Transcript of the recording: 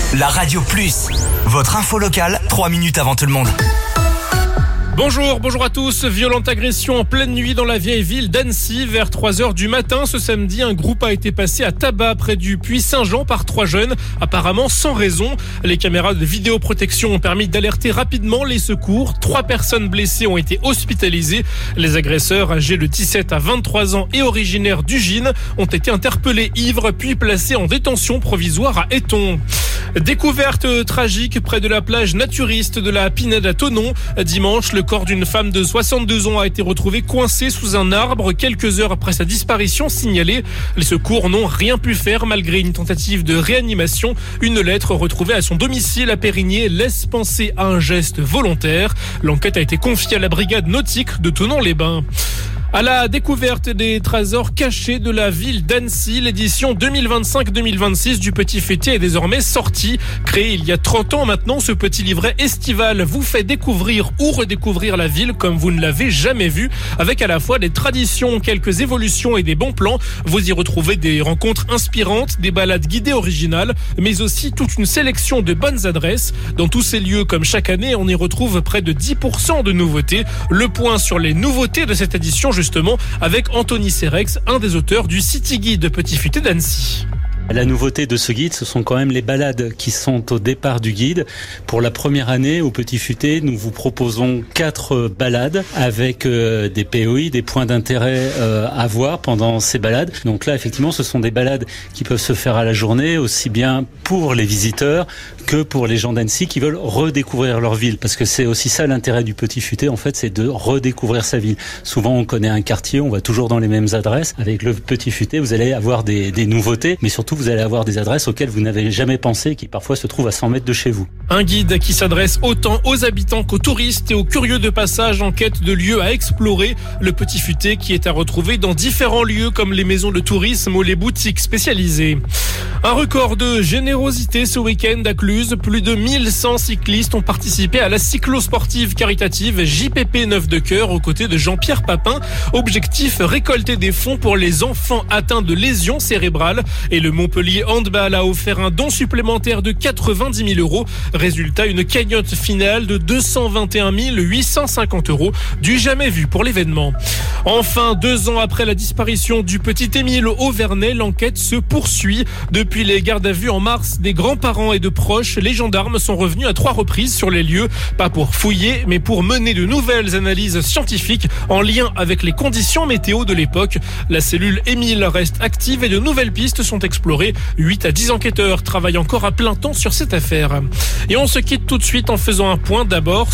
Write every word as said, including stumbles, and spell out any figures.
La Radio Plus, votre info locale, trois minutes avant tout le monde. Bonjour, bonjour à tous. Violente agression en pleine nuit dans la vieille ville d'Annecy. Vers trois heures du matin, ce samedi, un groupe a été passé à tabac près du puits Saint-Jean par trois jeunes, apparemment sans raison. Les caméras de vidéoprotection ont permis d'alerter rapidement les secours. Trois personnes blessées ont été hospitalisées. Les agresseurs, âgés de dix-sept à vingt-trois ans et originaires du Gine, ont été interpellés ivres puis placés en détention provisoire à Éton. Découverte tragique près de la plage naturiste de la Pinède à Thonon. Dimanche, le corps d'une femme de soixante-deux ans a été retrouvé coincé sous un arbre quelques heures après sa disparition signalée. Les secours n'ont rien pu faire malgré une tentative de réanimation. Une lettre retrouvée à son domicile à Périgné laisse penser à un geste volontaire. L'enquête a été confiée à la brigade nautique de Thonon-les-Bains. À la découverte des trésors cachés de la ville d'Annecy, l'édition deux mille vingt-cinq deux mille vingt-six du Petit Fêté est désormais sortie. Créé il y a trente ans maintenant, ce petit livret estival vous fait découvrir ou redécouvrir la ville comme vous ne l'avez jamais vue, avec à la fois des traditions, quelques évolutions et des bons plans. Vous y retrouvez des rencontres inspirantes, des balades guidées originales, mais aussi toute une sélection de bonnes adresses. Dans tous ces lieux, comme chaque année, on y retrouve près de dix pour cent de nouveautés. Le point sur les nouveautés de cette édition, justement, avec Anthony Serex, un des auteurs du City Guide de Petit Fêté d'Annecy. La nouveauté de ce guide, ce sont quand même les balades qui sont au départ du guide. Pour la première année, au Petit Futé, nous vous proposons quatre balades avec euh, des P O I, des points d'intérêt euh, à voir pendant ces balades. Donc là, effectivement, ce sont des balades qui peuvent se faire à la journée, aussi bien pour les visiteurs que pour les gens d'Annecy qui veulent redécouvrir leur ville. Parce que c'est aussi ça l'intérêt du Petit Futé, en fait, c'est de redécouvrir sa ville. Souvent, on connaît un quartier, on va toujours dans les mêmes adresses. Avec le Petit Futé, vous allez avoir des, des nouveautés, mais surtout, vous allez avoir des adresses auxquelles vous n'avez jamais pensé, qui parfois se trouvent à cent mètres de chez vous. Un guide qui s'adresse autant aux habitants qu'aux touristes et aux curieux de passage en quête de lieux à explorer. Le Petit Futé qui est à retrouver dans différents lieux comme les maisons de tourisme ou les boutiques spécialisées. Un record de générosité ce week-end à Cluse. Plus de mille cent cyclistes ont participé à la cyclo-sportive caritative J P P neuf de Cœur aux côtés de Jean-Pierre Papin. Objectif, récolter des fonds pour les enfants atteints de lésions cérébrales. Et le Montpellier Handball a offert un don supplémentaire de quatre-vingt-dix mille euros. Résultat, une cagnotte finale de deux cent vingt et un mille huit cent cinquante euros. Du jamais vu pour l'événement. Enfin, deux ans après la disparition du petit Émile au Vernet, l'enquête se poursuit. Depuis les gardes à vue en mars des grands-parents et de proches, les gendarmes sont revenus à trois reprises sur les lieux. Pas pour fouiller, mais pour mener de nouvelles analyses scientifiques en lien avec les conditions météo de l'époque. La cellule Émile reste active et de nouvelles pistes sont explorées. huit à dix enquêteurs travaillent encore à plein temps sur cette affaire. Et on se quitte tout de suite en faisant un point d'abord